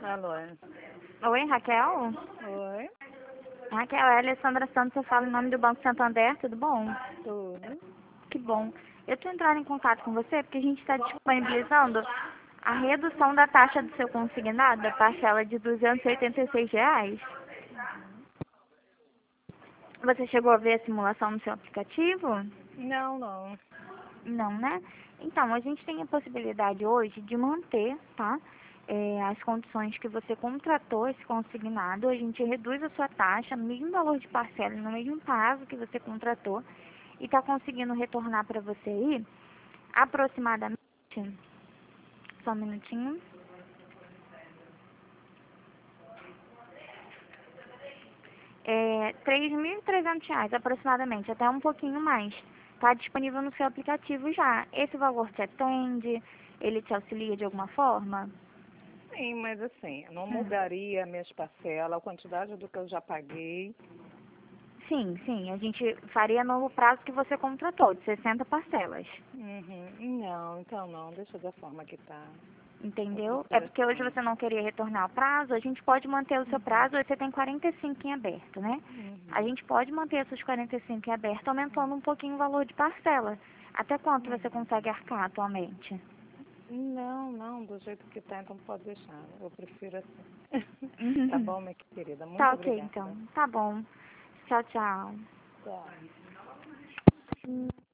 Alô? Oi, Raquel? Oi? Raquel, é a Alessandra Santos, eu falo em nome do Banco Santander, tudo bom? Tudo? Que bom. Eu estou entrando em contato com você porque a gente está disponibilizando a redução da taxa do seu consignado, da parcela de R$ 286. Você chegou a ver a simulação no seu aplicativo? Não, não. Não, né? Então, a gente tem a possibilidade hoje de manter, tá? As condições que você contratou esse consignado, a gente reduz a sua taxa no mesmo valor de parcela, no mesmo prazo que você contratou, e está conseguindo retornar para você aí aproximadamente, só um minutinho, R$ 3.300 aproximadamente, até um pouquinho mais. Está disponível no seu aplicativo já. Esse valor te atende? Ele te auxilia de alguma forma? Sim, mas assim, não Hum. mudaria minhas parcelas, a quantidade do que eu já paguei. Sim, sim, a gente faria no prazo que você contratou, de 60 parcelas. Uhum. Não, então não, deixa da forma que tá. Eu Entendeu? É prefiro porque hoje assim. você não queria retornar o prazo, a gente pode manter o seu prazo, hoje você tem 45 em aberto, né? A Uhum. gente pode manter esses 45 em aberto, aumentando um pouquinho o valor de parcela. Até quanto você Uhum. consegue arcar atualmente? Não, não, do jeito que tá, então pode deixar. Eu prefiro assim. Tá Uhum. bom, minha querida? Muito Tá ok, então. obrigada. Tá bom. Tchau, tchau. Tchau.